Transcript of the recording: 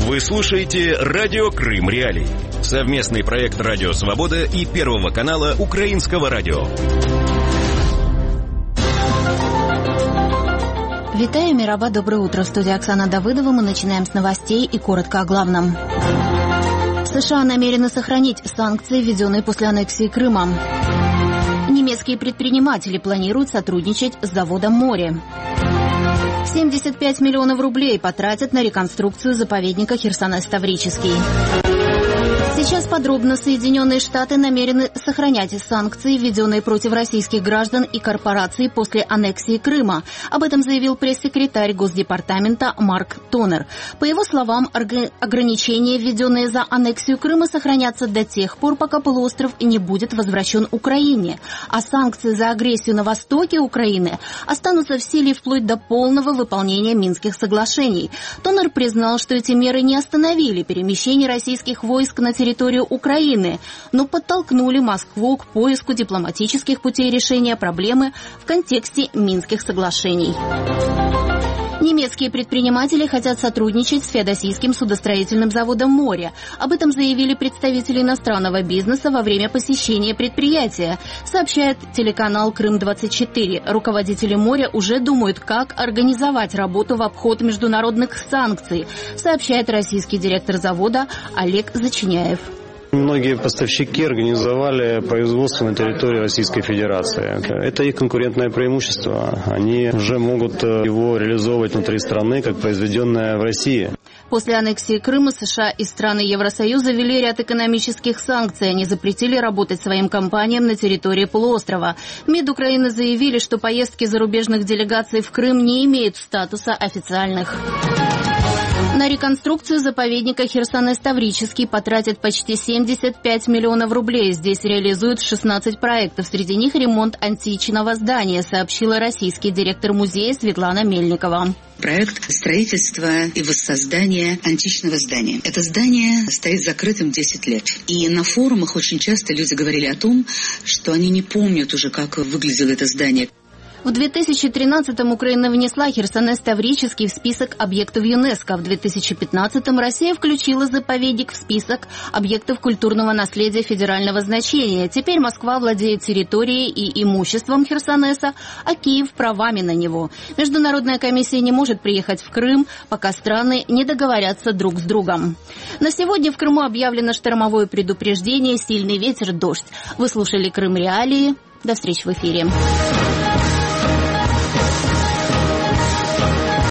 Вы слушаете «Радио Крым Реалии». Совместный проект «Радио Свобода» и Первого канала Украинского радио. Витаю, Мираба, доброе утро. В студии Оксана Давыдова. Мы начинаем с новостей и коротко о главном. США намерены сохранить санкции, введенные после аннексии Крыма. Немецкие предприниматели планируют сотрудничать с заводом «Море». 75 миллионов рублей потратят на реконструкцию заповедника Херсонес-Таврический. Сейчас подробно. Соединенные Штаты намерены сохранять санкции, введенные против российских граждан и корпораций после аннексии Крыма. Об этом заявил пресс-секретарь Госдепартамента Марк Тонер. По его словам, ограничения, введенные за аннексию Крыма, сохранятся до тех пор, пока полуостров не будет возвращен Украине. А санкции за агрессию на востоке Украины останутся в силе вплоть до полного выполнения Минских соглашений. Тонер признал, что эти меры не остановили перемещение российских войск на территорию Украины, но подтолкнули Москву к поиску дипломатических путей решения проблемы в контексте Минских соглашений. Немецкие предприниматели хотят сотрудничать с феодосийским судостроительным заводом «Море». Об этом заявили представители иностранного бизнеса во время посещения предприятия, сообщает телеканал «Крым-24». Руководители «Моря» уже думают, как организовать работу в обход международных санкций, сообщает российский директор завода Олег Зачиняев. Многие поставщики организовали производство на территории Российской Федерации. Это их конкурентное преимущество. Они уже могут его реализовывать внутри страны, как произведенное в России. После аннексии Крыма США и страны Евросоюза ввели ряд экономических санкций. Они запретили работать своим компаниям на территории полуострова. МИД Украины заявили, что поездки зарубежных делегаций в Крым не имеют статуса официальных. На реконструкцию заповедника Херсонес-Таврический потратят почти 75 миллионов рублей. Здесь реализуют 16 проектов. Среди них ремонт античного здания, сообщила российский директор музея Светлана Мельникова. Проект строительства и воссоздания античного здания. Это здание стоит закрытым 10 лет. И на форумах очень часто люди говорили о том, что они не помнят уже, как выглядело это здание. В 2013-м Украина внесла Херсонес-Таврический в список объектов ЮНЕСКО. В 2015-м Россия включила заповедник в список объектов культурного наследия федерального значения. Теперь Москва владеет территорией и имуществом Херсонеса, а Киев – правами на него. Международная комиссия не может приехать в Крым, пока страны не договорятся друг с другом. На сегодня в Крыму объявлено штормовое предупреждение, сильный ветер, дождь. Вы слушали «Крым Реалии». До встречи в эфире.